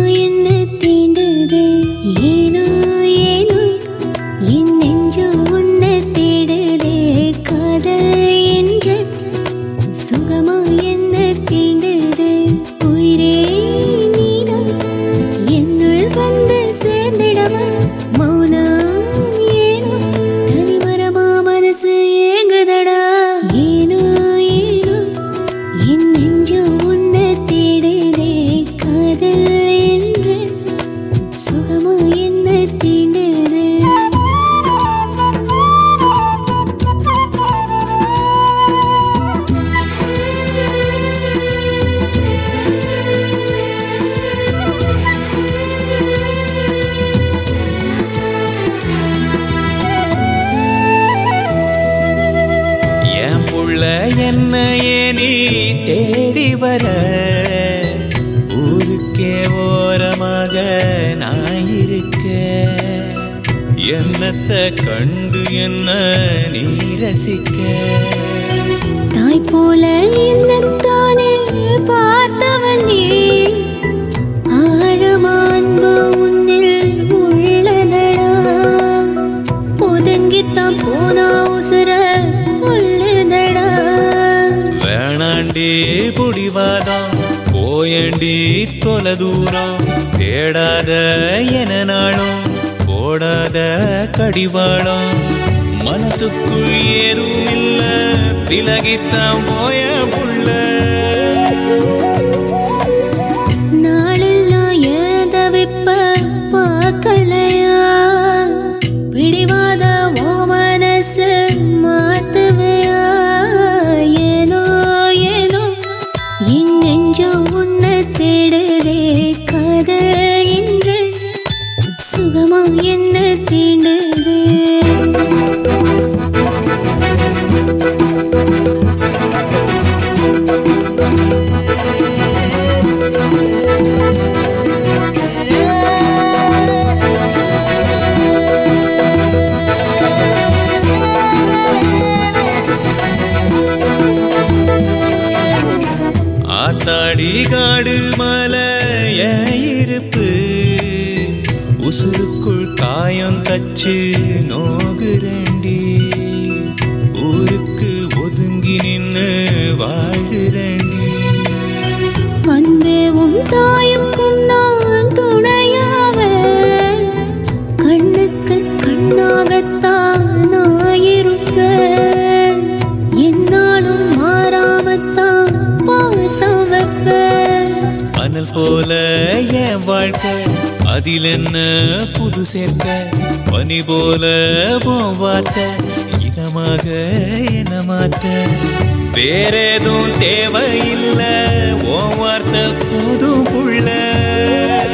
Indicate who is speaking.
Speaker 1: என்ன தீண்டுதே ஏனோ ஏனோ என் நெஞ்சம் உன்னை தேடுதே காதல் என்ற சுகமா என்ன தீண்டுதே உயிரே நீதான் என்னுள் வந்து சேர்ந்திடவா மௌனம் ஏனோ தனிமரமா மனசு ஏங்குதடா ஏனோ ஏனோ என் நெஞ்சம் உன்னை தேடுதே காதல் என்ற சுகமா என்ன தீண்டுதே
Speaker 2: என் புள்ள என்னையே நீ தேடி வர ஊருக்கே ஓரமாக நான் இருக்க என்னத்தை கண்டு என்ன நீ ரசிக்க
Speaker 1: தாய் போல என்னத்தானே பார்த்தவன் நீ ஆழமா அன்பு உன்னில் உள்ளதடா ஒதுங்கித்தான் போனா உசுர உள்ளதடா
Speaker 2: வேணாண்டி புடிவாதம் போயண்டி தொலை தூரம் தேடாத என நாளும் போடாத கடிவாளம் மனசுக்குள் ஏதும் இல்ல விலகித்தான் போய புள்ள
Speaker 1: நாளெல்லாம் ஏதவிப்ப பார்க்கலையா பிடிவாத ஓ மனசு மாத்துவையா ஏனோ ஏனோ என் நெஞ்சம் உன்னை தேடுதே காதல் என்று சுகமா என்ன தீண்டுதே
Speaker 2: ஆத்தாடி காடு மலைய இருப்பு உசுருக்குள் காயம் தச்சு நோகுறண்டி ஊருக்கு ஒதுங்கி நின்னு வாழுறண்டி
Speaker 1: அன்பேவும் தாயுக்கும் நான் துணையாவ கண்ணுக்கு கண்ணாகத்தான் நான் இருப்பேன் என்னாலும் மாறாமத்தான் பாசம் வைப்பேன்
Speaker 2: அனல் போல என் வாழ்க்கை அதில் என்ன புது சேர்க்க பனி போல உன் வார்த்தை இதமாக என்ன மாத்த வேறேதும் தேவையில்லை உன் வார்த்தை புது புள்ள